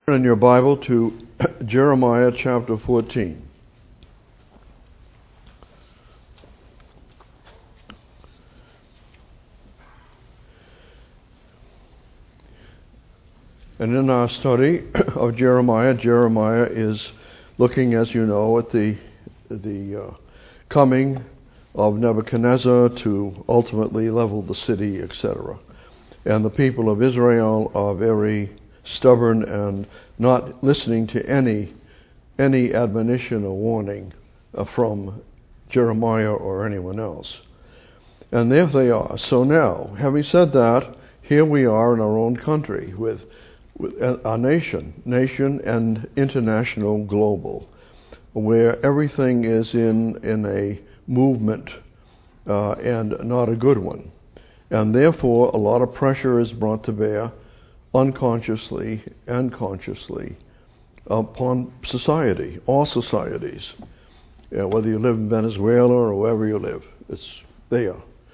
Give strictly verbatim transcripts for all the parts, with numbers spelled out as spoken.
In your Bible to Jeremiah chapter fourteen. And in our study of Jeremiah, Jeremiah is looking, as you know, at the the uh, coming of Nebuchadnezzar to ultimately level the city, et cetera. And the people of Israel are very stubborn and not listening to any any admonition or warning uh, from Jeremiah or anyone else. And there they are. So now, having said that, here we are in our own country with, with our nation, nation and international global, where everything is in, in a movement uh, and not a good one. And therefore, a lot of pressure is brought to bear unconsciously and consciously upon society, all societies. You know, whether you live in Venezuela or wherever you live, it's there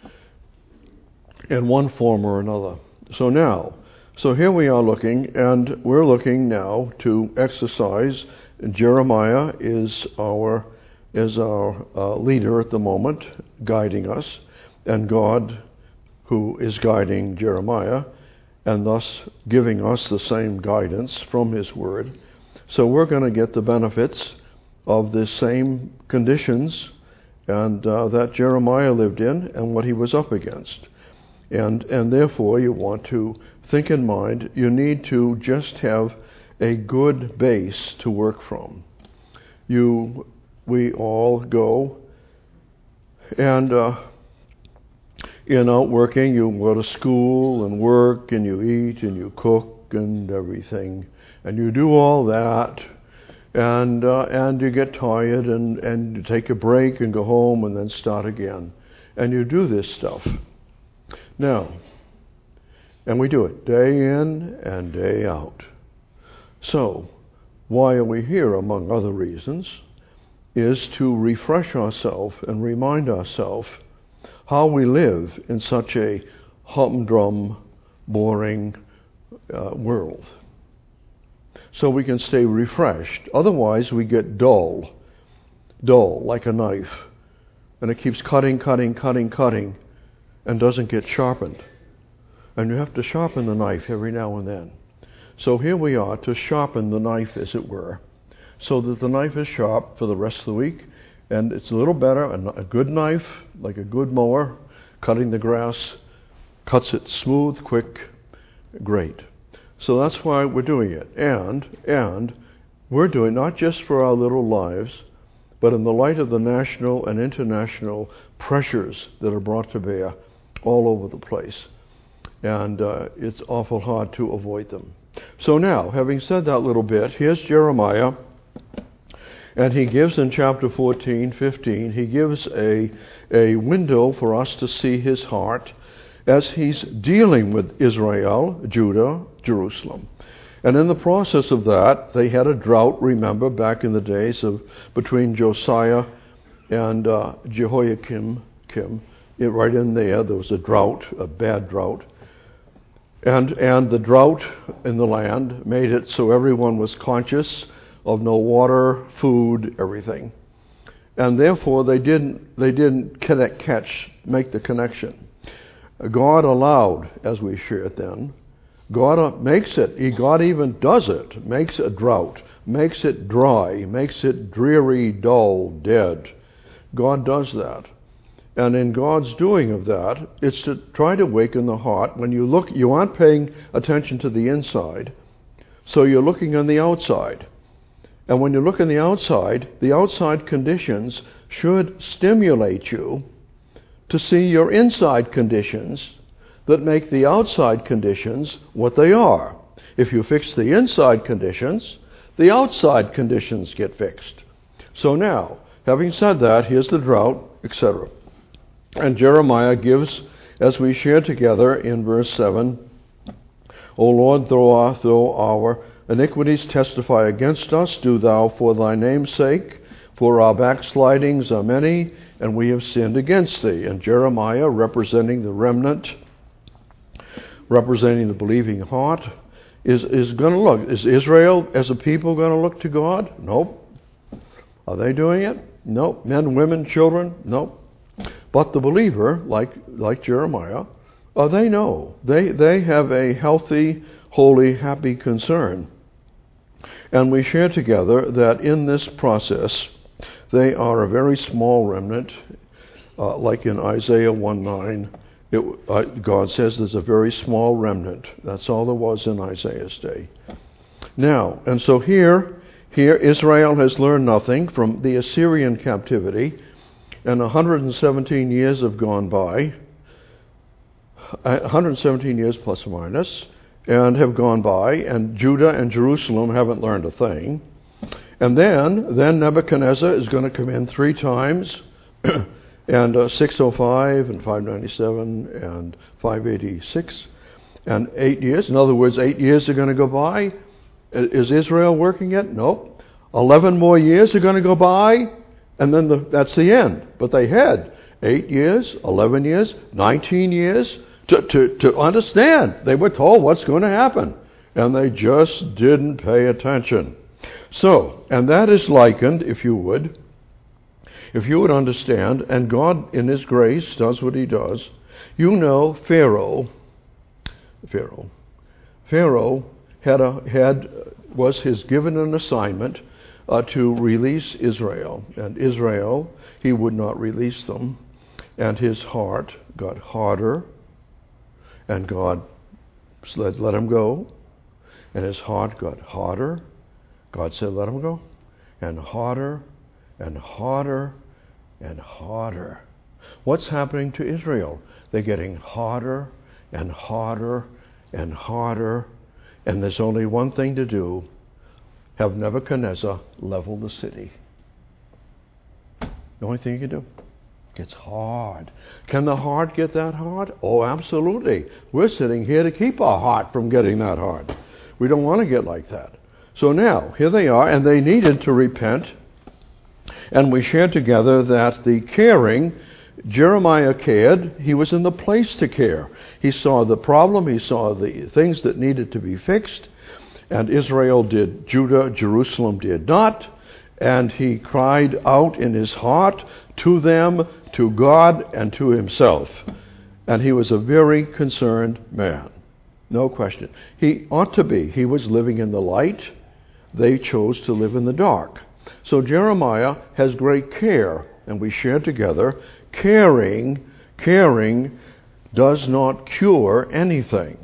in one form or another. So now, so here we are looking, and we're looking now to exercise. Jeremiah is our is our uh, leader at the moment, guiding us, and God, who is guiding Jeremiah, and thus giving us the same guidance from His Word. So we're going to get the benefits of the same conditions and uh, that Jeremiah lived in and what he was up against. And and therefore you want to think in mind, you need to just have a good base to work from. You, we all go and uh, you know, working, you go to school and work and you eat and you cook and everything. And you do all that, and uh, and you get tired and, and you take a break and go home and then start again. And you do this stuff. Now, and we do it day in and day out. So, why are we here, among other reasons, is to refresh ourselves and remind ourselves how we live in such a humdrum, boring uh, world. So we can stay refreshed. Otherwise we get dull, dull like a knife. And it keeps cutting, cutting, cutting, cutting, and doesn't get sharpened. And you have to sharpen the knife every now and then. So here we are to sharpen the knife, as it were, so that the knife is sharp for the rest of the week. And it's a little better, a good knife, like a good mower, cutting the grass, cuts it smooth, quick, great. So that's why we're doing it. And, and we're doing it not just for our little lives, but in the light of the national and international pressures that are brought to bear all over the place. And uh, it's awful hard to avoid them. So now, having said that little bit, here's Jeremiah. And he gives in chapter fourteen, fifteen, he gives a, a window for us to see his heart as he's dealing with Israel, Judah, Jerusalem. And in the process of that, they had a drought, remember, back in the days of between Josiah and uh, Jehoiakim. Kim, it, right in there, there was a drought, a bad drought. And, and the drought in the land made it so everyone was conscious of no water, food, everything. And therefore they didn't they didn't connect, catch, make the connection. God allowed, as we shared then, God makes it, God even does it, makes a drought, makes it dry, makes it dreary, dull, dead. God does that. And in God's doing of that, it's to try to awaken the heart. When you look, you aren't paying attention to the inside, so you're looking on the outside. And when you look on the outside, the outside conditions should stimulate you to see your inside conditions that make the outside conditions what they are. If you fix the inside conditions, the outside conditions get fixed. So now, having said that, here's the drought, et cetera. And Jeremiah gives, as we share together in verse seven, O Lord, though, though our iniquities testify against us, do thou for thy name's sake, for our backslidings are many, and we have sinned against thee. And Jeremiah, representing the remnant, representing the believing heart, is, is going to look. Is Israel as a people going to look to God? Nope. Are they doing it? Nope. Men, women, children? Nope. But the believer, like like Jeremiah, uh, they know. They, they have a healthy, holy, happy concern. And we share together that in this process, they are a very small remnant, uh, like in Isaiah one nine. It, uh, God says there's a very small remnant. That's all there was in Isaiah's day. Now, and so here, here Israel has learned nothing from the Assyrian captivity, and one hundred seventeen years have gone by, one hundred seventeen years plus or minus, and have gone by, and Judah and Jerusalem haven't learned a thing. And then, then Nebuchadnezzar is going to come in three times, and uh, six oh five and five ninety-seven and five eighty-six, and eight years. In other words, eight years are going to go by. Is Israel working yet? Nope. Eleven more years are going to go by, and then the, that's the end. But they had eight years, eleven years, nineteen years to, to, to understand. They were told what's going to happen, and they just didn't pay attention. So, and that is likened, if you would, if you would understand, and God in His grace does what He does. You know, Pharaoh, Pharaoh, Pharaoh had a had was his given an assignment uh, to release Israel, and Israel he would not release them, and his heart got harder, and God let let him go, and his heart got harder. God said, let him go, and harder, and harder, and harder. What's happening to Israel? They're getting harder and harder and harder, and there's only one thing to do: have Nebuchadnezzar level the city. The only thing you can do. It gets hard. Can the heart get that hard? Oh, absolutely. We're sitting here to keep our heart from getting that hard. We don't want to get like that. So now, here they are, and they needed to repent. And we shared together that the caring, Jeremiah cared. He was in the place to care. He saw the problem. He saw the things that needed to be fixed. And Israel did. Judah, Jerusalem did not. And he cried out in his heart to them, to God, and to himself. And he was a very concerned man. No question. He ought to be. He was living in the light. They chose to live in the dark. So Jeremiah has great care, and we share together. Caring, caring does not cure anything.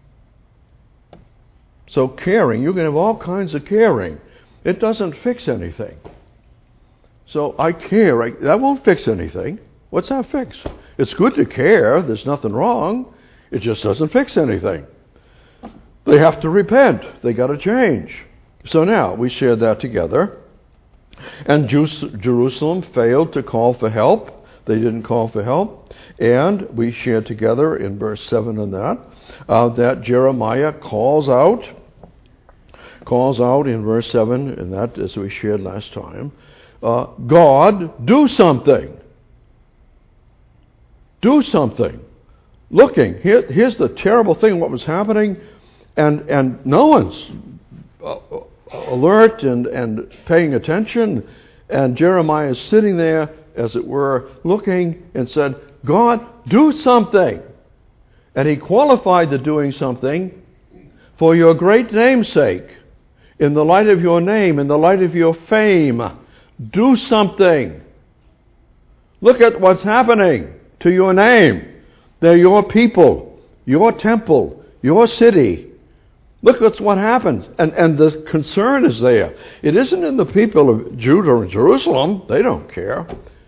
So caring, you can have all kinds of caring. It doesn't fix anything. So I care. I, that won't fix anything. What's that fix? It's good to care. There's nothing wrong. It just doesn't fix anything. They have to repent. They got to change. So now, we shared that together. And Jerusalem failed to call for help. They didn't call for help. And we shared together in verse seven and that, uh, that Jeremiah calls out, calls out in verse seven, and that, as we shared last time, uh, God, do something. Do something. Looking, here, here's the terrible thing, what was happening, and, and no one's uh, alert and, and paying attention, and Jeremiah is sitting there, as it were, looking, and said, God, do something. And he qualified the doing something for your great name's sake, in the light of your name, in the light of your fame. Do something. Look at what's happening to your name. They're your people, your temple, your city. Look at what happens. And, and the concern is there. It isn't in the people of Judah and Jerusalem. They don't care.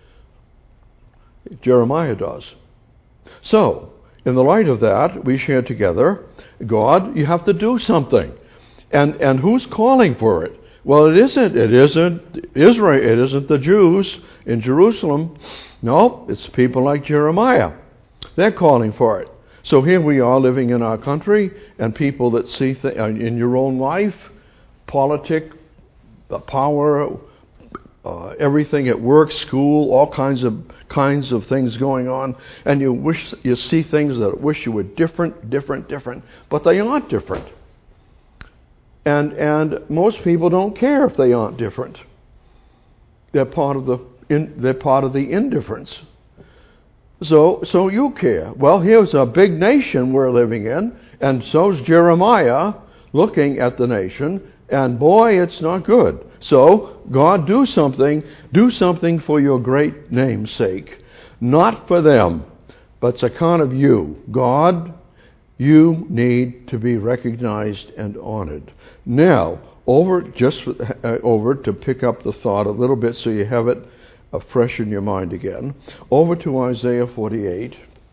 Jeremiah does. So, in the light of that, we share together, God, you have to do something. And and who's calling for it? Well, it isn't. It isn't Israel. It isn't the Jews in Jerusalem. No, it's people like Jeremiah. They're calling for it. So here we are living in our country, and people that see th- in your own life, politics, the power, uh, everything at work, school, all kinds of kinds of things going on, and you wish you see things that wish you were different, different, different, but they aren't different. And and most people don't care if they aren't different. They're part of the in, they're part of the indifference. So so you care. Well, here's a big nation we're living in, and so's Jeremiah looking at the nation, and boy, it's not good. So God, do something, do something for your great name's sake, not for them, but it's account of you, God. You need to be recognized and honored. Now, over just uh, over to pick up the thought a little bit so you have it uh, fresh in your mind again. Over to Isaiah forty-eight.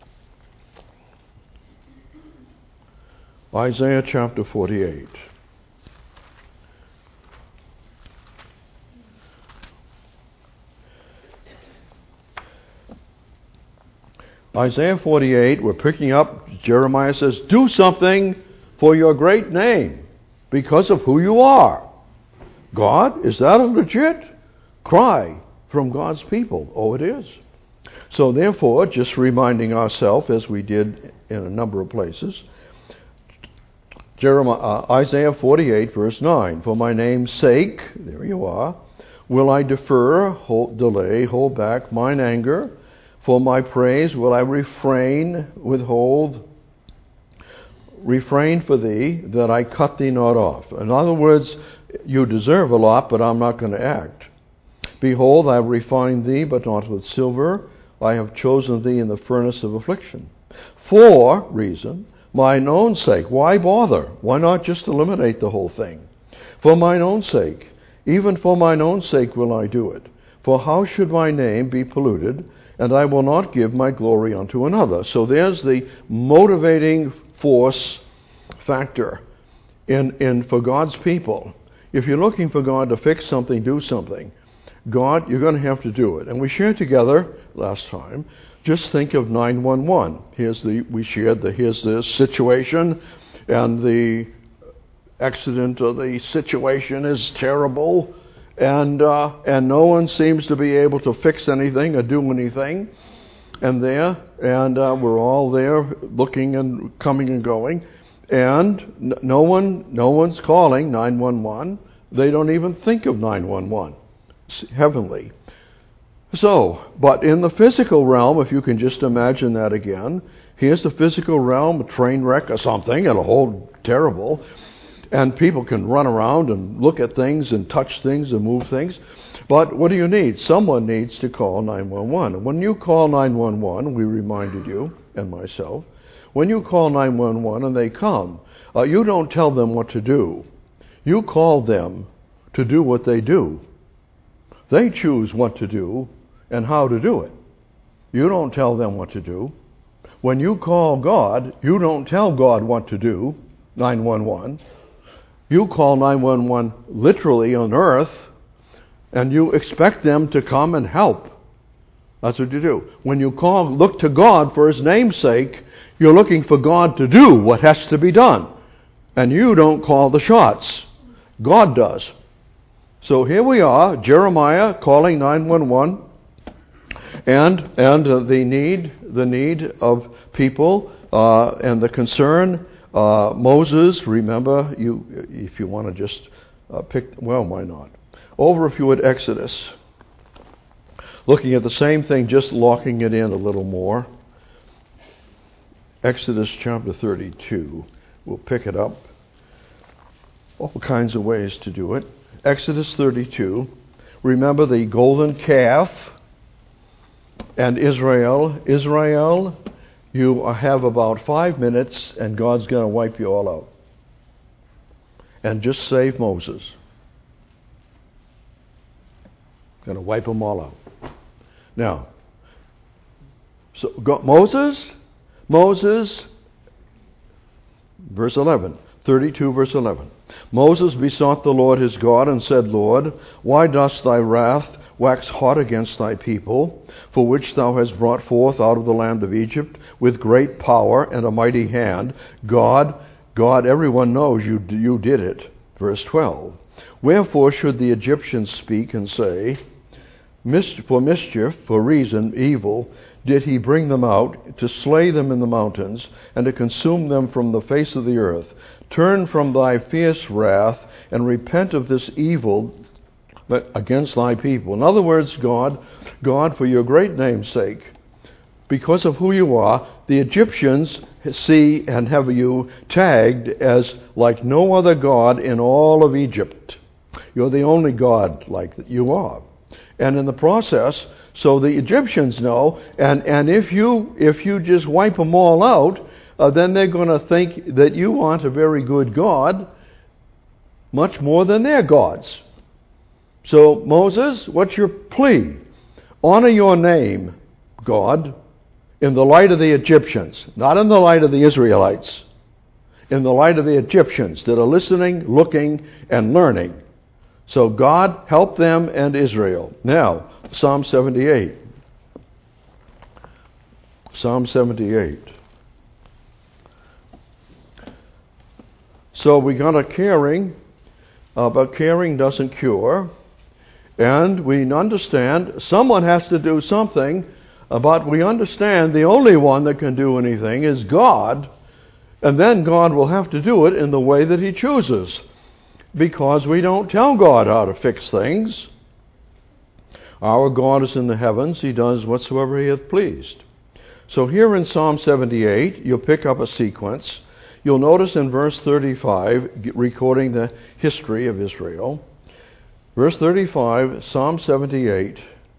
Isaiah chapter forty-eight. Isaiah forty-eight, we're picking up, Jeremiah says, do something for your great name because of who you are. God, is that a legit cry from God's people? Oh, it is. So therefore, just reminding ourselves, as we did in a number of places, Jeremiah, uh, Isaiah forty-eight, verse nine, for my name's sake, there you are, will I defer, hold, delay, hold back mine anger. For my praise will I refrain, withhold, refrain for thee, that I cut thee not off. In other words, you deserve a lot, but I'm not going to act. Behold, I have refined thee, but not with silver. I have chosen thee in the furnace of affliction. For, reason, mine own sake. Why bother? Why not just eliminate the whole thing? For mine own sake. Even for mine own sake will I do it. For how should my name be polluted? And I will not give my glory unto another. So there's the motivating force factor in, in for God's people. If you're looking for God to fix something, do something, God, you're going to have to do it. And we shared together last time, just think of nine one one. Here's the, we shared the, here's the situation, and the accident or the situation is terrible. And uh, and no one seems to be able to fix anything or do anything. And there, and uh, we're all there looking and coming and going. And n- no one, no one's calling nine one one. They don't even think of nine one one. It's heavenly. So, but in the physical realm, if you can just imagine that again, here's the physical realm, a train wreck or something, and a whole terrible. And people can run around and look at things and touch things and move things. But what do you need? Someone needs to call nine one one. When you call nine one one, we reminded you, and myself, when you call nine one one and they come, uh, you don't tell them what to do. You call them to do what they do. They choose what to do and how to do it. You don't tell them what to do. When you call God, you don't tell God what to do, nine one one. You call nine one one literally on earth, and you expect them to come and help. That's what you do. When you call, look to God for His name's sake, you're looking for God to do what has to be done. And you don't call the shots. God does. So here we are, Jeremiah calling nine one one, and and uh, the need the need of people uh, and the concern. Uh, Moses, remember, you if you want to just uh, pick, well, why not? Over if you would, Exodus. Looking at the same thing, just locking it in a little more. Exodus chapter thirty-two. We'll pick it up. All kinds of ways to do it. Exodus thirty-two. Remember the golden calf and Israel. Israel, you have about five minutes and God's going to wipe you all out. And just save Moses. Going to wipe them all out. Now, so God, Moses, Moses, verse eleven, thirty-two verse eleven. Moses besought the Lord his God and said, Lord, why dost thy wrath wax hot against thy people, for which thou hast brought forth out of the land of Egypt with great power and a mighty hand? God, God, everyone knows you, you did it. Verse twelve. Wherefore should the Egyptians speak and say, for mischief, for reason, evil, did he bring them out, to slay them in the mountains, and to consume them from the face of the earth. Turn from thy fierce wrath, and repent of this evil against thy people. In other words, God, God, for your great name's sake, because of who you are, the Egyptians see and have you tagged as like no other god in all of Egypt. You're the only god like that you are. And in the process, so the Egyptians know, and, and if you if you just wipe them all out, uh, then they're going to think that you aren't a very good God, much more than their gods. So, Moses, what's your plea? Honor your name, God, in the light of the Egyptians, not in the light of the Israelites, in the light of the Egyptians that are listening, looking, and learning. So God help them and Israel. Now, Psalm seventy-eight. Psalm seventy-eight. So we got a caring, uh, but caring doesn't cure. And we understand someone has to do something, uh, but we understand the only one that can do anything is God. And then God will have to do it in the way that he chooses, because we don't tell God how to fix things. Our God is in the heavens. He does whatsoever he hath pleased. So here in Psalm seventy-eight, you'll pick up a sequence. You'll notice in verse thirty-five, recording the history of Israel. Verse thirty-five, Psalm seventy-eight,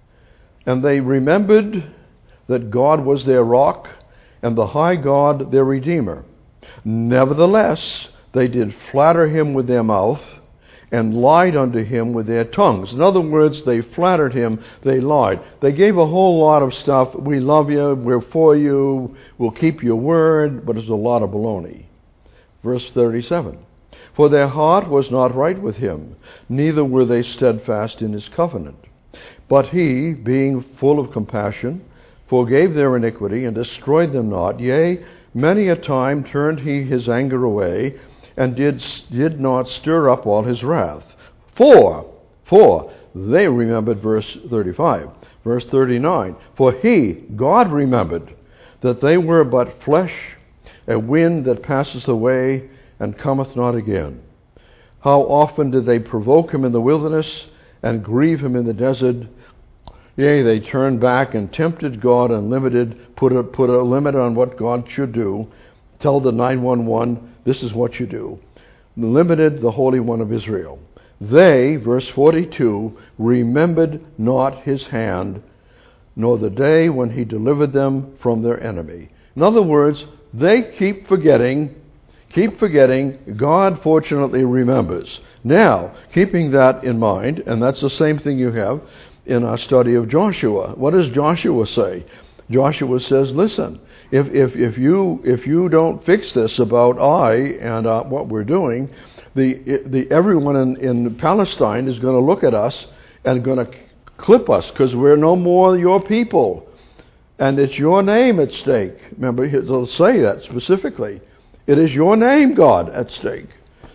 and they remembered that God was their rock, and the high God their Redeemer. Nevertheless, they did flatter him with their mouth, and lied unto him with their tongues. In other words, they flattered him, they lied. They gave a whole lot of stuff. We love you, we're for you, we'll keep your word, but it's a lot of baloney. Verse thirty-seven, for their heart was not right with him, neither were they steadfast in his covenant. But he, being full of compassion, forgave their iniquity, and destroyed them not. Yea, many a time turned he his anger away, and did did not stir up all his wrath. For, for, they remembered, verse thirty-five. Verse thirty-nine, for he, God, remembered that they were but flesh, a wind that passeth away, and cometh not again. How often did they provoke him in the wilderness, and grieve him in the desert? Yea, they turned back and tempted God and limited, put a, put a limit on what God should do. Tell the nine one one, this is what you do. Limited the Holy One of Israel. They, verse forty-two, remembered not his hand, nor the day when he delivered them from their enemy. In other words, they keep forgetting, keep forgetting. God fortunately remembers. Now, keeping that in mind, and that's the same thing you have in our study of Joshua. What does Joshua say? Joshua says, listen, if if if you if you don't fix this about I and uh, what we're doing, the the everyone in, in Palestine is going to look at us and going to clip us, because we're no more your people, and it's your name at stake. Remember, he'll say that specifically. It is your name, God, at stake.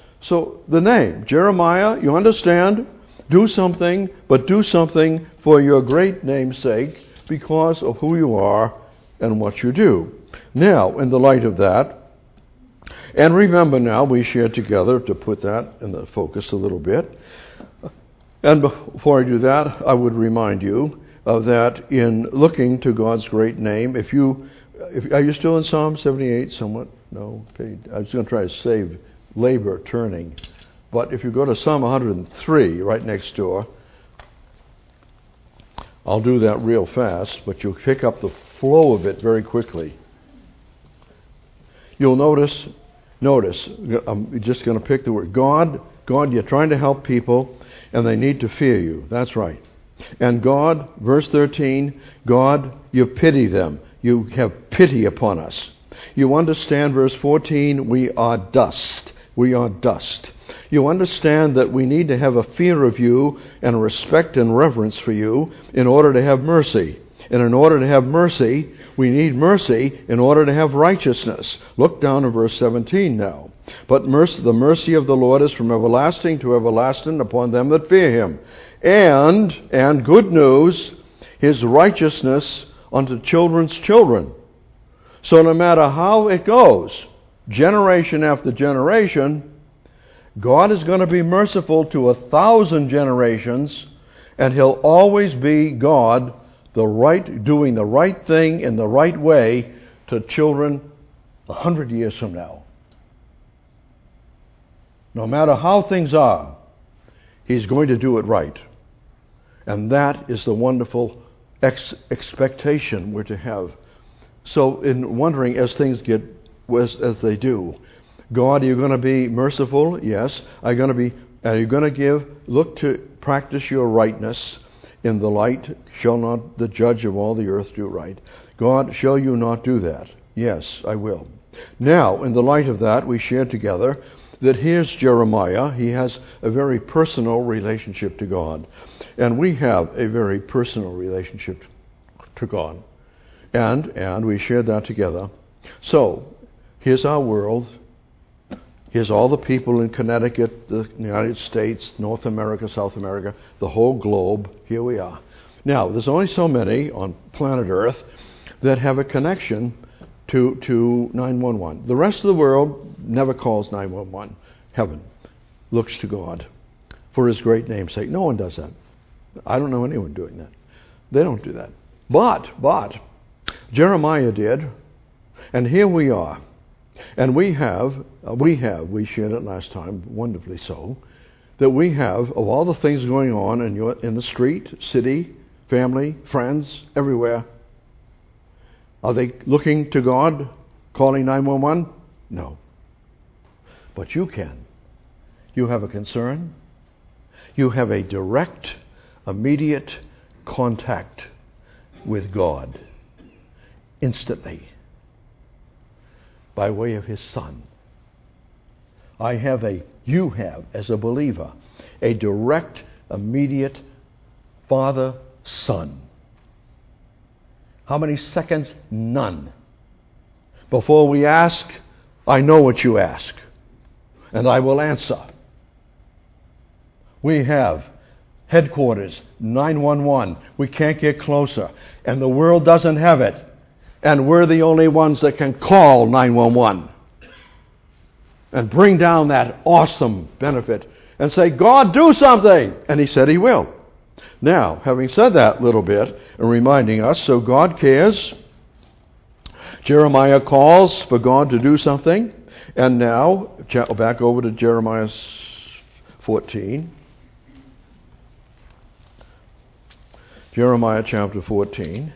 So the name, Jeremiah, you understand? Do something, but do something for your great name's sake, because of who you are and what you do. Now, in the light of that, and remember now, we share together to put that in the focus a little bit. And before I do that, I would remind you of that in looking to God's great name. If you, if, are you still in Psalm seventy-eight somewhat? No? Okay. I was going to try to save labor turning. But if you go to Psalm one hundred three, right next door, I'll do that real fast, but you'll pick up the flow of it very quickly. You'll notice, notice, I'm just going to pick the word, God, God, you're trying to help people, and they need to fear you. That's right. And God, verse thirteen, God, you pity them. You have pity upon us. You understand, verse fourteen, we are dust. We are dust. You understand that we need to have a fear of you and a respect and reverence for you in order to have mercy. And in order to have mercy, we need mercy in order to have righteousness. Look down at verse seventeen now. But mercy, the mercy of the Lord is from everlasting to everlasting upon them that fear him. And, and good news, his righteousness unto children's children. So no matter how it goes, generation after generation, God is going to be merciful to a thousand generations, and He'll always be God, the right, doing the right thing in the right way to children a hundred years from now. No matter how things are, He's going to do it right. And that is the wonderful ex- expectation we're to have. So in wondering as things get, as, as they do, God, are you going to be merciful? Yes. Are you going to be, are you going to give, look to practice your rightness in the light? Shall not the judge of all the earth do right? God, shall you not do that? Yes, I will. Now, in the light of that, we share together that here's Jeremiah. He has a very personal relationship to God. And we have a very personal relationship to God. And, and we share that together. So, here's our world. Here's all the people in Connecticut, the United States, North America, South America, the whole globe. Here we are. Now, there's only so many on planet Earth that have a connection to, to nine one one. The rest of the world never calls nine one one. Heaven looks to God for His great name's sake. No one does that. I don't know anyone doing that. They don't do that. But, but, Jeremiah did, and here we are. And we have, uh, we have, we shared it last time, wonderfully so, that we have, of all the things going on in, your, in the street, city, family, friends, everywhere, are they looking to God, calling nine one one? No. But you can. You have a concern. You have a direct, immediate contact with God instantly by way of His Son. I have a, you have, as a believer, a direct, immediate Father-Son. How many seconds? None. Before we ask, I know what you ask, and I will answer. We have headquarters, nine one one. We can't get closer, and the world doesn't have it, and we're the only ones that can call nine one one and bring down that awesome benefit and say, God, do something! And He said He will. Now, having said that little bit and reminding us, so God cares. Jeremiah calls for God to do something. And now, back over to Jeremiah fourteen. Jeremiah chapter fourteen.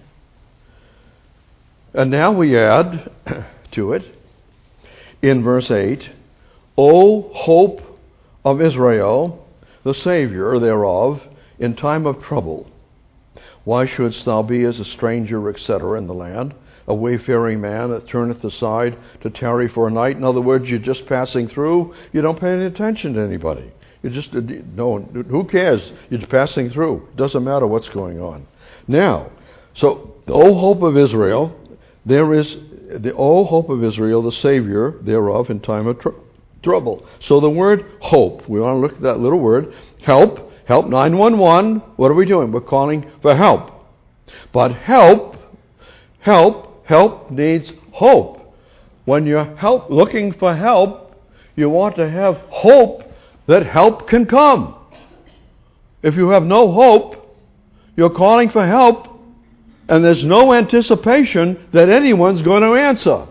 And now we add to it, in verse eight, O hope of Israel, the Savior thereof, in time of trouble. Why shouldst thou be as a stranger, et cetera, in the land, a wayfaring man that turneth aside to tarry for a night? In other words, you're just passing through. You don't pay any attention to anybody. You just, no, who cares? You're just passing through. It doesn't matter what's going on. Now, so, O hope of Israel, there is the O hope of Israel, the Savior thereof, in time of tr- trouble. So the word hope, we want to look at that little word, help. Help, nine one one, what are we doing? We're calling for help. But help, help, help needs hope. When you're help, looking for help, you want to have hope that help can come. If you have no hope, you're calling for help, and there's no anticipation that anyone's going to answer.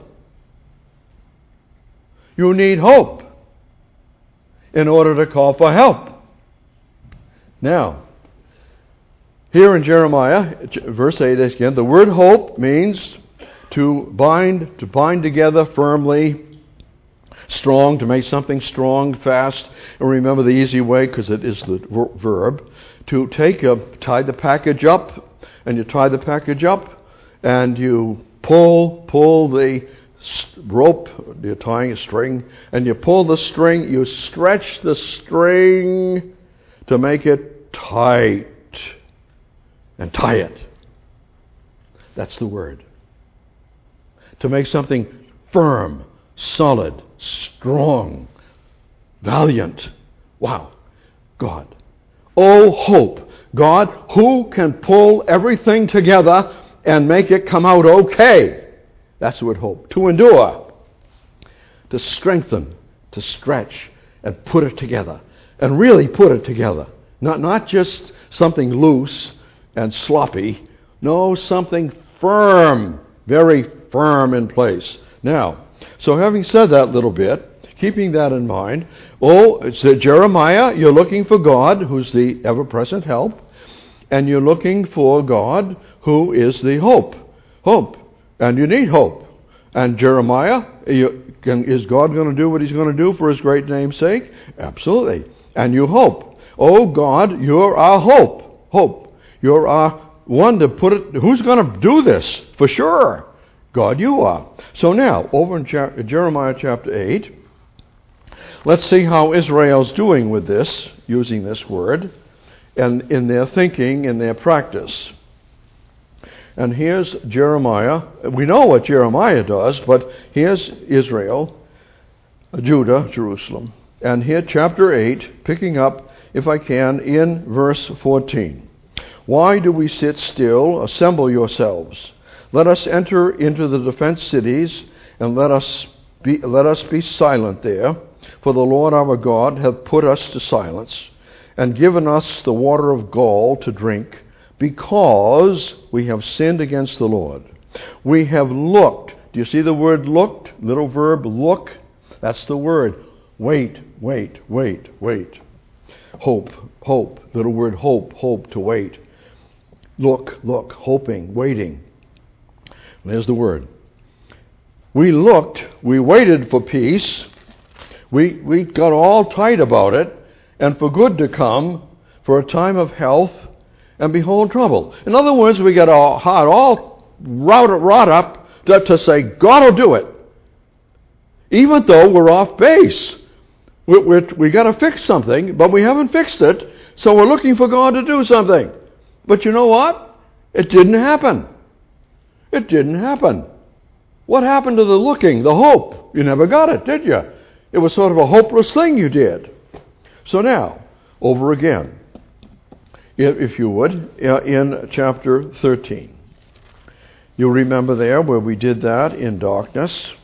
You need hope in order to call for help. Now, here in Jeremiah, verse eight again, the word hope means to bind, to bind together firmly, strong, to make something strong, fast. And remember the easy way, because it is the verb, to take a, tie the package up, and you tie the package up, and you pull, pull the rope, you're tying a string, and you pull the string, you stretch the string to make it tight and tie it. That's the word. To make something firm, solid, strong, valiant. Wow. God. Oh, hope. God, who can pull everything together and make it come out okay. That's the word hope. To endure, to strengthen, to stretch, and put it together. And really put it together. Not, not just something loose and sloppy. No, something firm, very firm in place. Now, so having said that little bit, keeping that in mind, oh, it's uh, Jeremiah, you're looking for God, who's the ever-present help, and you're looking for God, who is the hope. Hope. And you need hope. And Jeremiah, you, can, is God going to do what he's going to do for his great name's sake? Absolutely. And you hope. Oh God, you're our hope. Hope. You're our one to put it. Who's going to do this? For sure. God, you are. So now, over in Jeremiah chapter eight, let's see how Israel's doing with this, using this word, and in their thinking, in their practice. And here's Jeremiah. We know what Jeremiah does, but here's Israel, Judah, Jerusalem. And here, chapter eight, picking up, if I can, in verse fourteen. Why do we sit still? Assemble yourselves. Let us enter into the defense cities, and let us be, let us be silent there. For the Lord our God hath put us to silence, and given us the water of gall to drink, because we have sinned against the Lord. We have looked. Do you see the word looked? Little verb, look. That's the word. Wait, wait, wait, wait. Hope, hope. Little word hope, hope, to wait. Look, look, hoping, waiting. There's the word. We looked, we waited for peace. We, we got all tight about it, and for good to come, for a time of health, and behold trouble. In other words, we got our heart all wrought, wrought up to, to say, God will do it. Even though we're off base. We we're, we got to fix something, but we haven't fixed it, so we're looking for God to do something. But you know what? It didn't happen. It didn't happen. What happened to the looking, the hope? You never got it, did you? It was sort of a hopeless thing you did. So now, over again, if you would, in chapter thirteen. You'll remember there where we did that in darkness.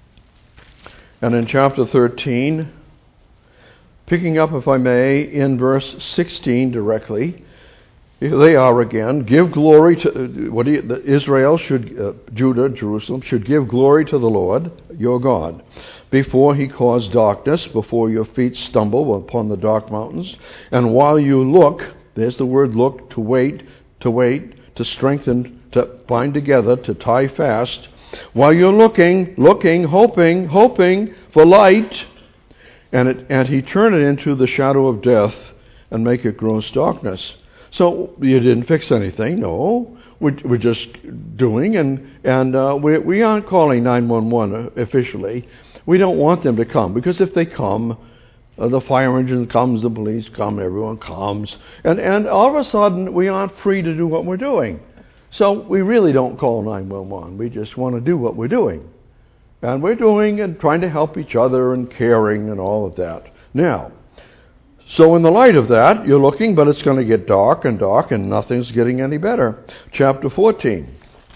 And in chapter thirteen, picking up, if I may, in verse sixteen directly, they are again, give glory to, what do you, Israel should, uh, Judah, Jerusalem, should give glory to the Lord, your God, before he cause darkness, before your feet stumble upon the dark mountains. And while you look, there's the word look, to wait, to wait, to strengthen, to bind together, to tie fast. While you're looking, looking, hoping, hoping for light, and it, and he turn it into the shadow of death and make it gross darkness. So you didn't fix anything, no. We're, we're just doing, and, and uh, we, we aren't calling nine one one officially. We don't want them to come, because if they come, uh, the fire engine comes, the police come, everyone comes, and, and all of a sudden we aren't free to do what we're doing. So we really don't call nine one one. We just want to do what we're doing. And we're doing and trying to help each other and caring and all of that. Now, so in the light of that, you're looking, but it's going to get dark and dark, and nothing's getting any better. Chapter fourteen.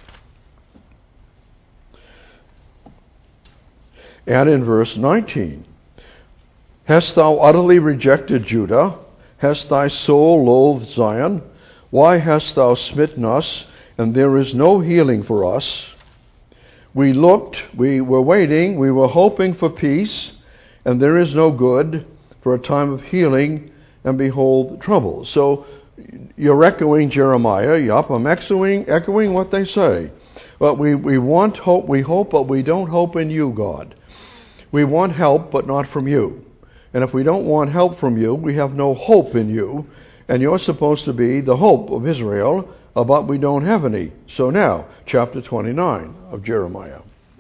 And in verse nineteen. Hast thou utterly rejected Judah? Hast thy soul loathed Zion? Why hast thou smitten us, and there is no healing for us? We looked, we were waiting, we were hoping for peace, and there is no good, for a time of healing, and behold, trouble. So you're echoing Jeremiah. Yup, I'm echoing, echoing what they say. But we, we want hope, we hope, but we don't hope in you, God. We want help, but not from you. And if we don't want help from you, we have no hope in you. And you're supposed to be the hope of Israel, but we don't have any. So now, chapter twenty-nine of Jeremiah.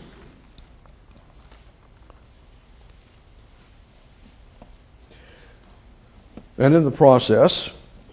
And in the process,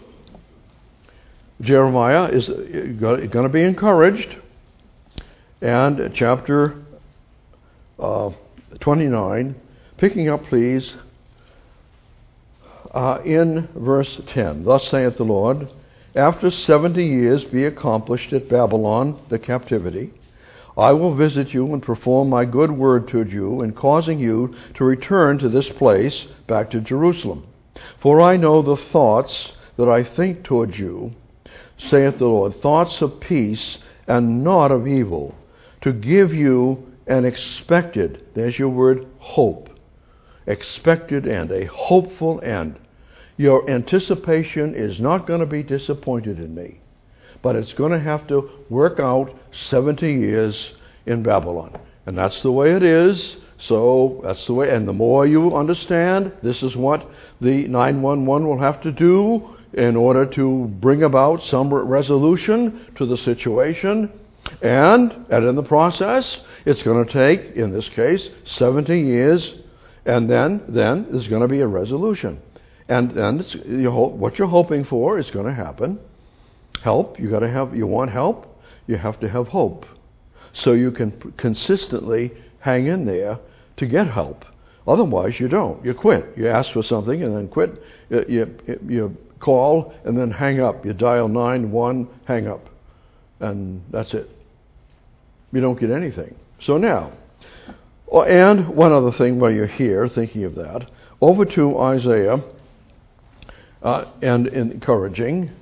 Jeremiah is going to be encouraged. And chapter uh, twenty-nine, picking up, please, uh, in verse ten. Thus saith the Lord, after seventy years be accomplished at Babylon, the captivity, I will visit you and perform my good word toward you in causing you to return to this place, back to Jerusalem. For I know the thoughts that I think toward you, saith the Lord, thoughts of peace and not of evil, to give you an expected, there's your word, hope, expected end, a hopeful end. Your anticipation is not going to be disappointed in me, but it's going to have to work out seventy years in Babylon. And that's the way it is. So that's the way. And the more you understand, this is what the nine one one will have to do in order to bring about some resolution to the situation. And, and in the process, it's going to take, in this case, seventy years. And then, then there's going to be a resolution. And then it's, you hope, what you're hoping for is going to happen. Help, you got to have. You want help, you have to have hope, so you can p- consistently hang in there to get help. Otherwise, you don't. You quit. You ask for something and then quit. You, you, you call and then hang up. You dial nine one, hang up, and that's it. You don't get anything. So now, oh, and one other thing while you're here, thinking of that, over to Isaiah. Uh, and encouraging,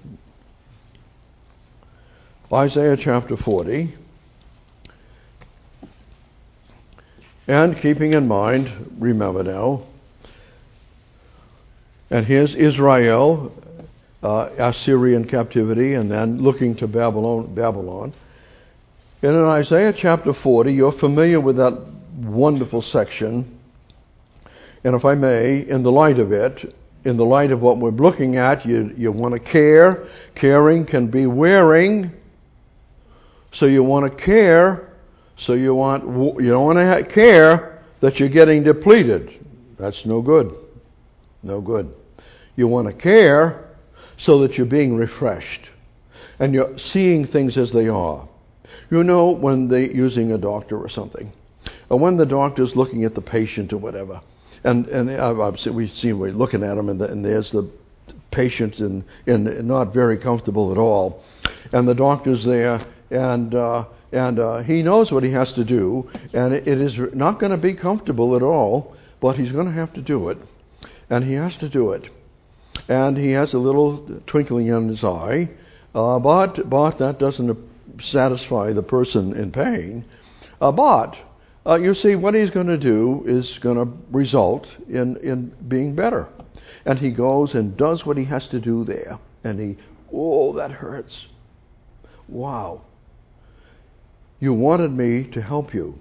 Isaiah chapter forty, and keeping in mind, remember now, and here's Israel, uh, Assyrian captivity, and then looking to Babylon. Babylon. And in Isaiah chapter forty, you're familiar with that wonderful section, and if I may, in the light of it, in the light of what we're looking at, you, you want to care. Caring can be wearing. So you want to care. So you want you don't want to care that you're getting depleted. That's no good. No good. You want to care so that you're being refreshed and you're seeing things as they are. You know, when they're using a doctor or something, or when the doctor's looking at the patient or whatever. And and I've seen, we've seen we're looking at them, and, the, and there's the patient in, in not very comfortable at all, and the doctor's there, and uh, and uh, he knows what he has to do, and it, it is not going to be comfortable at all, but he's going to have to do it, and he has to do it, and he has a little twinkling in his eye, uh, but but that doesn't satisfy the person in pain, uh, but. Uh, you see, what he's going to do is going to result in, in being better. And he goes and does what he has to do there. And he, oh, that hurts. Wow. You wanted me to help you.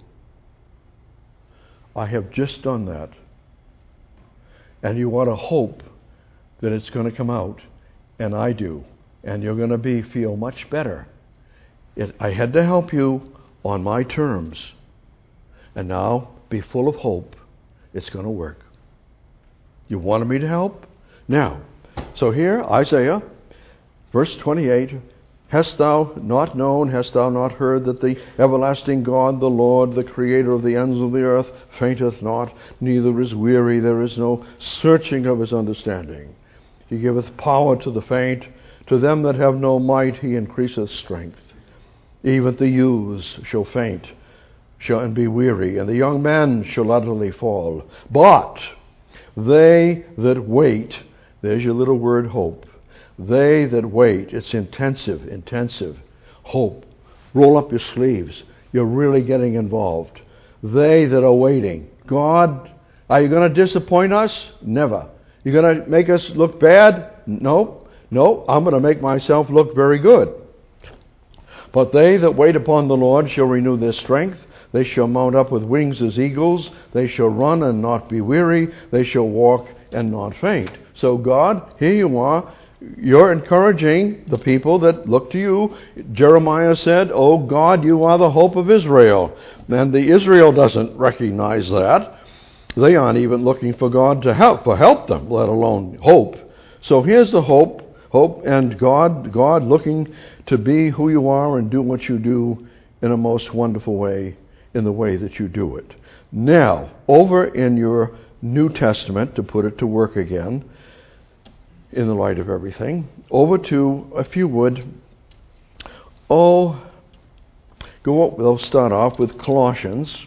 I have just done that. And you want to hope that it's going to come out. And I do. And you're going to be feel much better. It, I had to help you on my terms. And now, be full of hope. It's going to work. You wanted me to help? Now, so here, Isaiah, verse twenty-eight, Hast thou not known, hast thou not heard, that the everlasting God, the Lord, the Creator of the ends of the earth, fainteth not, neither is weary, there is no searching of his understanding. He giveth power to the faint, to them that have no might he increaseth strength. Even the youths shall faint, shall and be weary, and the young men shall utterly fall. But they that wait, there's your little word hope. They that wait, it's intensive, intensive. Hope. Roll up your sleeves. You're really getting involved. They that are waiting. God, are you going to disappoint us? Never. You're going to make us look bad? No. No, I'm going to make myself look very good. But they that wait upon the Lord shall renew their strength. They shall mount up with wings as eagles. They shall run and not be weary. They shall walk and not faint. So God, here you are. You're encouraging the people that look to you. Jeremiah said, "Oh God, you are the hope of Israel." And the Israel doesn't recognize that. They aren't even looking for God to help, for help them, let alone hope. So here's the hope, hope, and God, God looking to be who you are and do what you do in a most wonderful way, in the way that you do it. Now, over in your New Testament, to put it to work again, in the light of everything, over to, if you would, oh, go up, we'll start off with Colossians.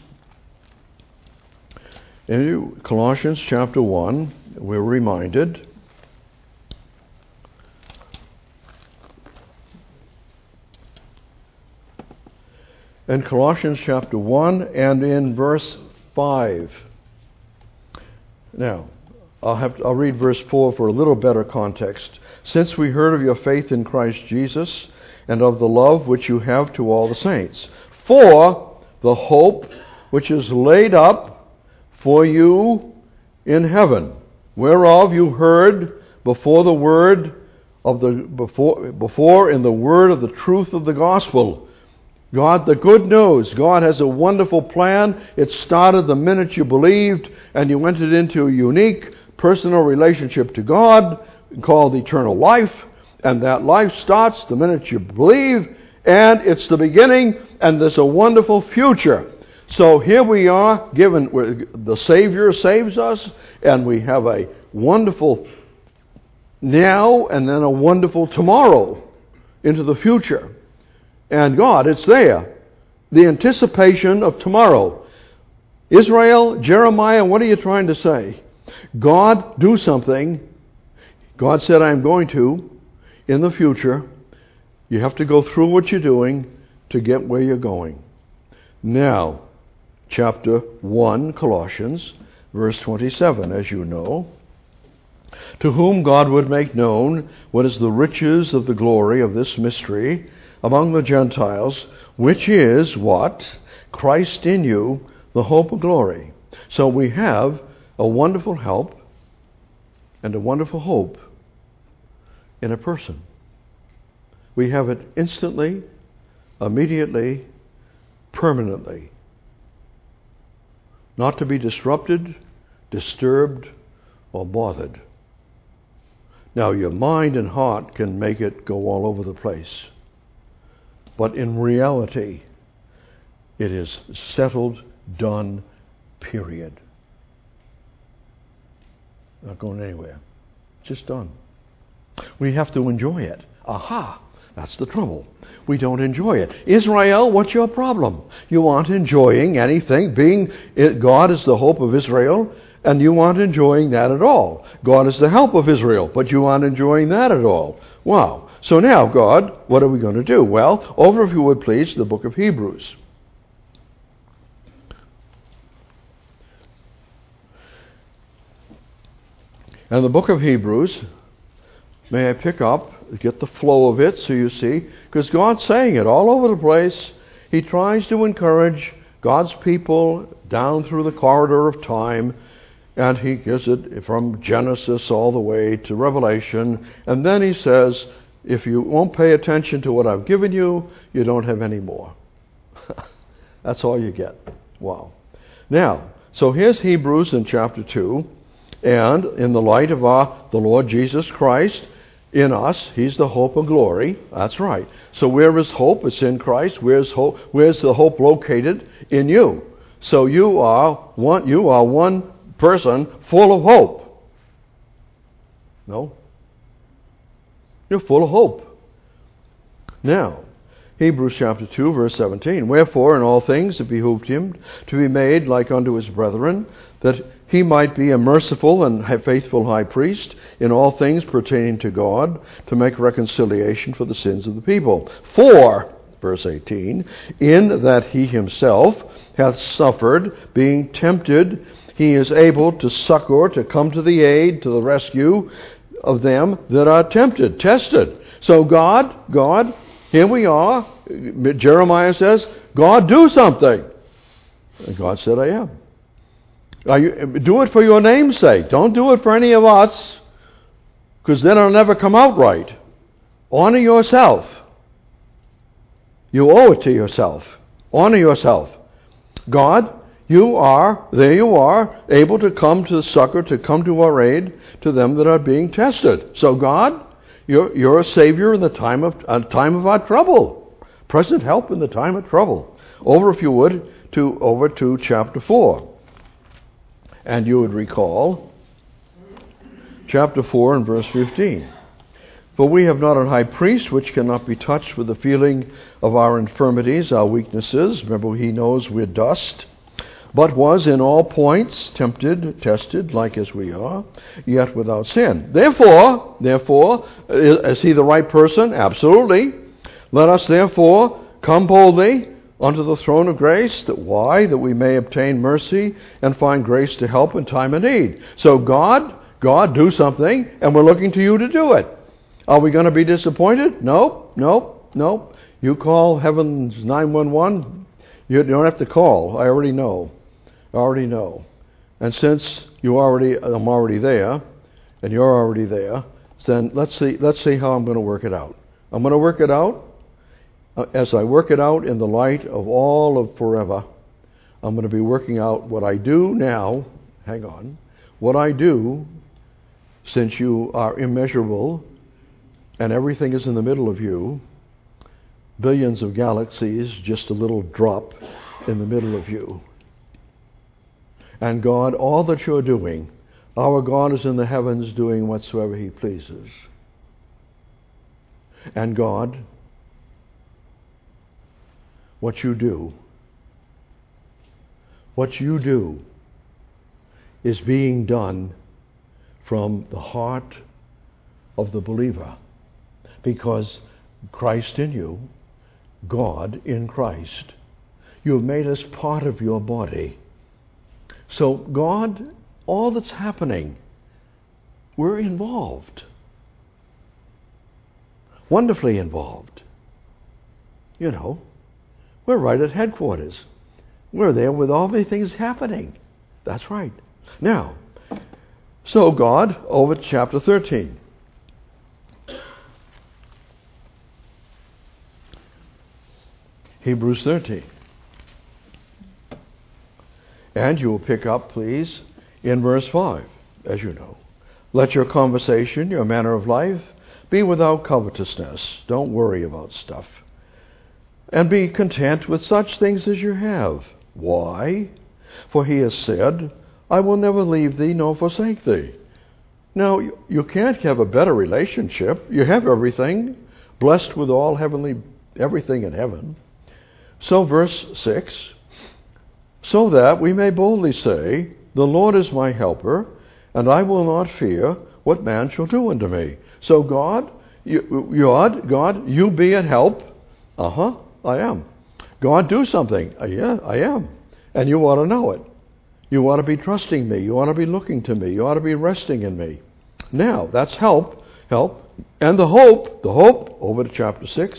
In Colossians chapter one, we're reminded in Colossians chapter one and in verse five. Now, I'll have to, I'll read verse four for a little better context. Since we heard of your faith in Christ Jesus and of the love which you have to all the saints, for the hope which is laid up for you in heaven, whereof you heard before the word of the before before in the word of the truth of the gospel. God, the good news. God has a wonderful plan. It started the minute you believed and you entered into a unique personal relationship to God called eternal life. And that life starts the minute you believe, and it's the beginning, and there's a wonderful future. So here we are, given the Savior saves us, and we have a wonderful now and then a wonderful tomorrow into the future. And God, it's there. The anticipation of tomorrow. Israel, Jeremiah, what are you trying to say? God, do something. God said, I'm going to in the future. You have to go through what you're doing to get where you're going. Now, chapter one, Colossians, verse twenty-seven, as you know. To whom God would make known what is the riches of the glory of this mystery among the Gentiles, which is what? Christ in you, the hope of glory. So we have a wonderful help and a wonderful hope in a person. We have it instantly, immediately, permanently. Not to be disrupted, disturbed, or bothered. Now your mind and heart can make it go all over the place. But in reality, it is settled, done, period. Not going anywhere. Just done. We have to enjoy it. Aha! That's the trouble. We don't enjoy it. Israel, what's your problem? You aren't enjoying anything. Being God is the hope of Israel, and you aren't enjoying that at all. God is the help of Israel, but you aren't enjoying that at all. Wow. So now, God, what are we going to do? Well, over, if you would please, the book of Hebrews. And the book of Hebrews, may I pick up, get the flow of it so you see, because God's saying it all over the place. He tries to encourage God's people down through the corridor of time, and he gives it from Genesis all the way to Revelation, and then he says, if you won't pay attention to what I've given you, you don't have any more. That's all you get. Wow. Now, so here's Hebrews in chapter two, and in the light of our the Lord Jesus Christ in us, he's the hope of glory. That's right. So where is hope? It's in Christ. Where's hope? Where's the hope located? In you. So you are one. You are one person full of hope. No. You're full of hope. Now, Hebrews chapter two, verse seventeen. Wherefore in all things it behooved him to be made like unto his brethren, that he might be a merciful and faithful high priest in all things pertaining to God, to make reconciliation for the sins of the people. For, verse eighteen, in that he himself hath suffered, being tempted, he is able to succor, to come to the aid, to the rescue of them that are tempted, tested. So God, God, here we are. Jeremiah says, God, do something. And God said, I am. Are you, do it for your name's sake. Don't do it for any of us, because then it'll never come out right. Honor yourself. You owe it to yourself. Honor yourself. God, you are, there you are, able to come to the succor, to come to our aid, to them that are being tested. So God, you're, you're a Savior in the time of, uh, time of our trouble. Present help in the time of trouble. Over, if you would, to over to chapter four. And you would recall, chapter four and verse fifteen. For we have not a high priest which cannot be touched with the feeling of our infirmities, our weaknesses. Remember, he knows we're dust. But was in all points tempted, tested, like as we are, yet without sin. Therefore, therefore, is he the right person? Absolutely. Let us therefore come boldly unto the throne of grace. That why? That we may obtain mercy and find grace to help in time of need. So God, God, do something, and we're looking to you to do it. Are we going to be disappointed? No, no, no. You call heaven's nine one one. You don't have to call. I already know. I already know. And since you already, I'm already there, and you're already there, then let's see, let's see how I'm going to work it out. I'm going to work it out. Uh, as I work it out in the light of all of forever, I'm going to be working out what I do now. Hang on. What I do, since you are immeasurable, and everything is in the middle of you, billions of galaxies, just a little drop in the middle of you. And God, all that you're doing, our God is in the heavens doing whatsoever he pleases. And God, what you do, what you do is being done from the heart of the believer. Because Christ in you, God in Christ. You have made us part of your body. So God, all that's happening, we're involved. Wonderfully involved. You know, we're right at headquarters. We're there with all the things happening. That's right. Now, so God, over to chapter thirteen. Hebrews thirteen. And you will pick up, please, in verse five, as you know. Let your conversation, your manner of life, be without covetousness. Don't worry about stuff. And be content with such things as you have. Why? For he has said, I will never leave thee nor forsake thee. Now, you, you can't have a better relationship. You have everything, blessed with all heavenly, everything in heaven. So verse six, so that we may boldly say, the Lord is my helper, and I will not fear what man shall do unto me. So God, you, God, God, you be at help. Uh-huh, I am. God, do something. Uh, yeah, I am. And you ought to know it. You ought to be trusting me. You ought to be looking to me. You ought to be resting in me. Now, that's help, help. And the hope, the hope, over to chapter six.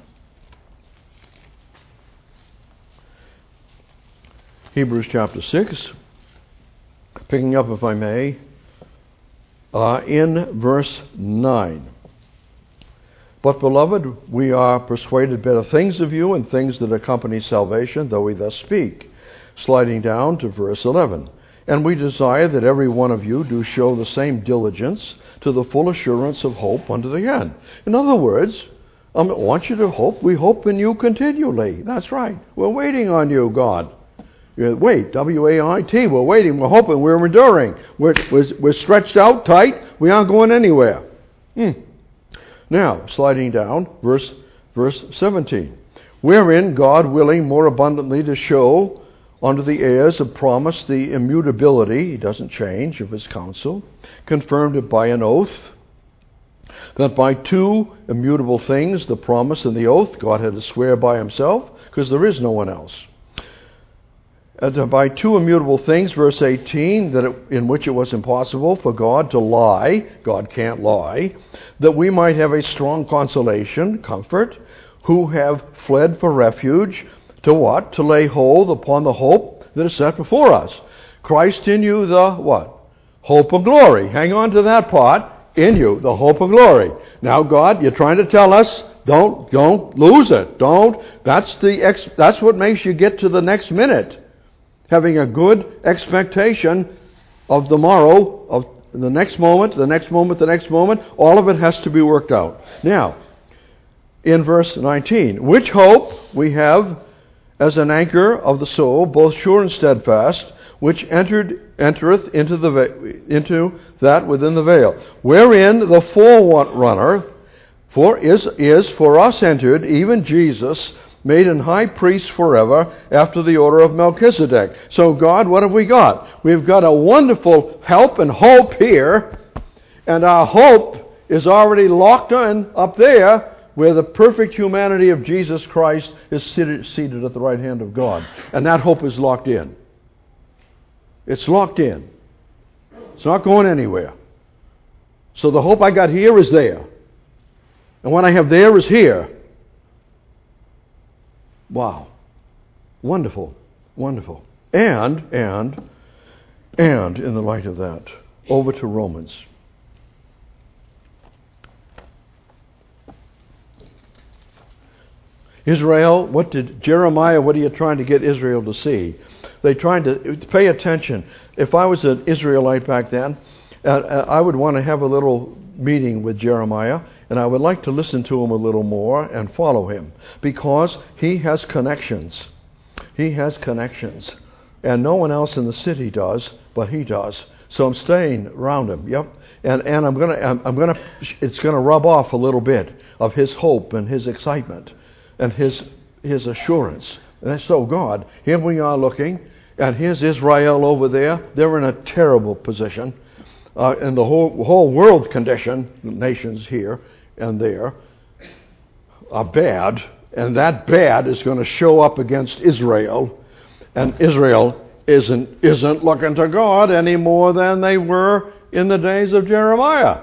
Hebrews chapter six, picking up, if I may, uh, in verse nine. But, beloved, we are persuaded better things of you and things that accompany salvation, though we thus speak. Sliding down to verse eleven. And we desire that every one of you do show the same diligence to the full assurance of hope unto the end. In other words, um, I want you to hope. We hope in you continually. That's right. We're waiting on you, God. Wait, W A I T, we're waiting, we're hoping, we're enduring. We're, we're, we're stretched out tight, we aren't going anywhere. Hmm. Now, sliding down, verse, verse seventeen. Wherein God willing more abundantly to show unto the heirs of promise the immutability, he doesn't change, of his counsel, confirmed it by an oath, that by two immutable things, the promise and the oath, God had to swear by himself, because there is no one else. And by two immutable things, verse eighteen, that it, in which it was impossible for God to lie, God can't lie, that we might have a strong consolation, comfort, who have fled for refuge, to what? To lay hold upon the hope that is set before us. Christ in you, the what? Hope of glory. Hang on to that part. In you, the hope of glory. Now, God, you're trying to tell us, don't, don't lose it. Don't. That's the ex, that's what makes you get to the next minute. Having a good expectation of the morrow, of the next moment, the next moment, the next moment, all of it has to be worked out. Now, in verse nineteen, which hope we have as an anchor of the soul, both sure and steadfast, which entered entereth into the ve- into that within the veil, wherein the forerunner for is is for us entered, even Jesus, made an high priest forever after the order of Melchizedek. So God, what have we got? We've got a wonderful help and hope here, and our hope is already locked in up there, where the perfect humanity of Jesus Christ is seated, seated at the right hand of God. And that hope is locked in. It's locked in. It's not going anywhere. So the hope I got here is there. And what I have there is here. Wow. Wonderful. Wonderful. And, and, and in the light of that, over to Romans. Israel, what did Jeremiah, what are you trying to get Israel to see? They're trying to pay attention. If I was an Israelite back then, uh, I would want to have a little meeting with Jeremiah, and I would like to listen to him a little more and follow him, because he has connections. He has connections. And no one else in the city does, but he does. So I'm staying around him. Yep. And and I'm gonna I'm, I'm gonna it's gonna rub off a little bit of his hope and his excitement and his his assurance. And so God, here we are looking, and here's Israel over there. They're in a terrible position. Uh, and the whole whole world condition, nations here and there, are bad. And that bad is going to show up against Israel. And Israel isn't isn't looking to God any more than they were in the days of Jeremiah.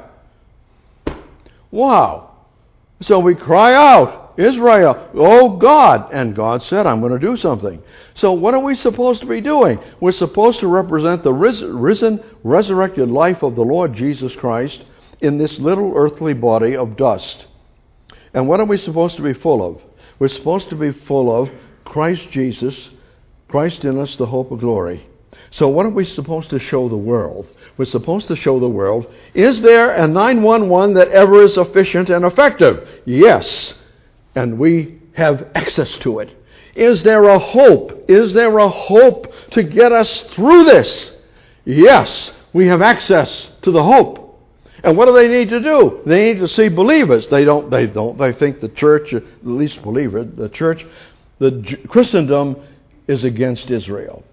Wow. So we cry out, Israel, oh God. And God said, I'm going to do something. So what are we supposed to be doing? We're supposed to represent the risen, resurrected life of the Lord Jesus Christ in this little earthly body of dust. And what are we supposed to be full of? We're supposed to be full of Christ Jesus, Christ in us, the hope of glory. So what are we supposed to show the world? We're supposed to show the world, is there a nine one one that ever is efficient and effective? Yes. And we have access to it. Is there a hope? Is there a hope to get us through this? Yes. We have access to the hope. And what do they need to do? They need to see believers. They don't, they don't, they think the church, at least believer, the church, the Christendom is against Israel.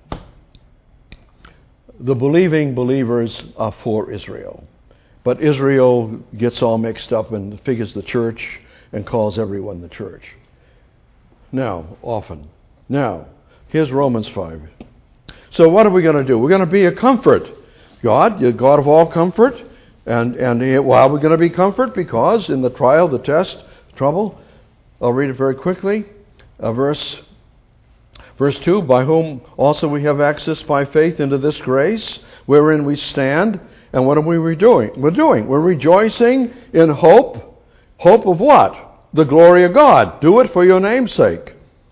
The believing believers are for Israel. But Israel gets all mixed up and figures the church and calls everyone the church. Now, often. Now, here's Romans five. So what are we going to do? We're going to be a comfort. God, you're God of all comfort. And and why are we going to be comfort? Because in the trial, the test, the trouble, I'll read it very quickly. Uh, verse verse two, by whom also we have access by faith into this grace, wherein we stand. And what are we doing? We're doing. We're rejoicing in hope. Hope of what? The glory of God. Do it for your name's sake.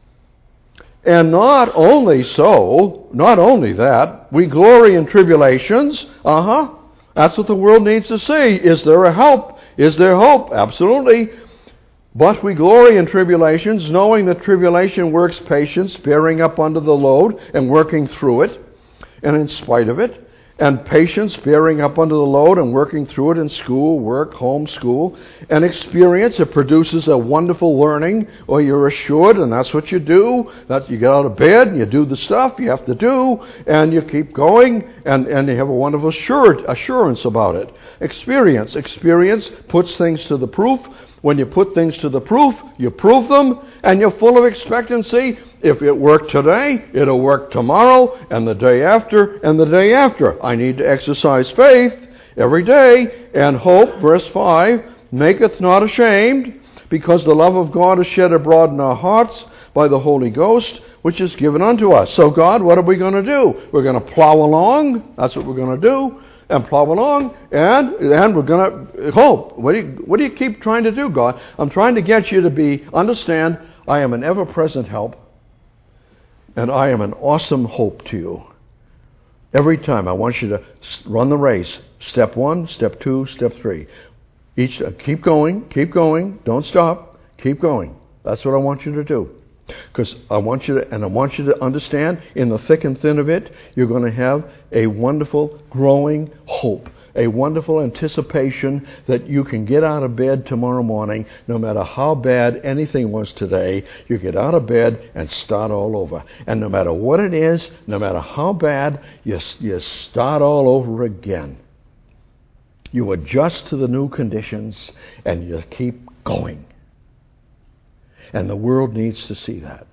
And not only so, not only that, we glory in tribulations. Uh-huh. That's what the world needs to see. Is there a help? Is there hope? Absolutely. But we glory in tribulations, knowing that tribulation works patience, bearing up under the load and working through it, and in spite of it. And patience, bearing up under the load and working through it in school, work, home, school. And experience, it produces a wonderful learning, or you're assured, and that's what you do. That you get out of bed, and you do the stuff you have to do, and you keep going, and, and you have a wonderful assured, assurance about it. Experience. Experience puts things to the proof. When you put things to the proof, you prove them, and you're full of expectancy. If it worked today, it'll work tomorrow, and the day after, and the day after. I need to exercise faith every day, and hope, verse five, maketh not ashamed, because the love of God is shed abroad in our hearts by the Holy Ghost, which is given unto us. So God, what are we going to do? We're going to plow along. That's what we're going to do. And plow along, and and we're going to hope. What do you what do you keep trying to do, God? I'm trying to get you to be understand. I am an ever-present help, and I am an awesome hope to you. Every time I want you to run the race. Step one, step two, step three. Each uh, keep going, keep going. Don't stop. Keep going. That's what I want you to do. Because I want you to, and I want you to understand, in the thick and thin of it, you're going to have a wonderful, growing hope, a wonderful anticipation that you can get out of bed tomorrow morning, no matter how bad anything was today. You get out of bed and start all over. And no matter what it is, no matter how bad, you, you start all over again. You adjust to the new conditions, and you keep going. And the world needs to see that.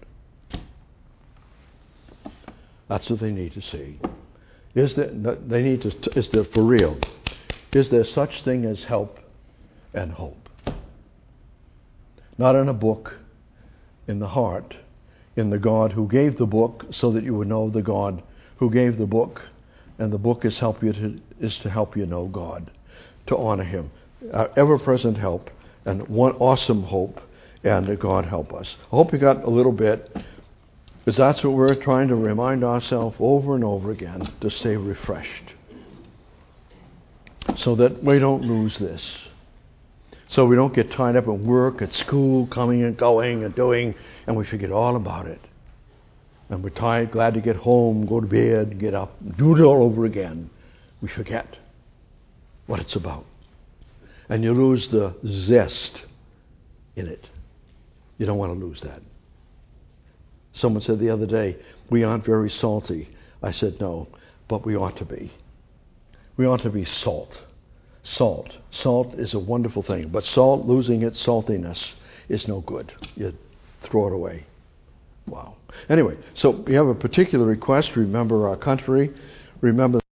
That's what they need to see. Is there, they need to, is there for real? Is there such thing as help and hope? Not in a book, in the heart, in the God who gave the book so that you would know the God who gave the book, and the book is help you to, is to help you know God, to honor Him. Our ever-present help and one awesome hope. And God help us. I hope you got a little bit, because that's what we're trying to remind ourselves over and over again, to stay refreshed. So that we don't lose this. So we don't get tied up in work, at school, coming and going and doing, and we forget all about it. And we're tired, glad to get home, go to bed, get up, do it all over again. We forget what it's about. And you lose the zest in it. You don't want to lose that. Someone said the other day, we aren't very salty. I said, no, but we ought to be. We ought to be salt. Salt. Salt is a wonderful thing, but salt, losing its saltiness, is no good. You throw it away. Wow. Anyway, so we have a particular request. Remember our country. Remember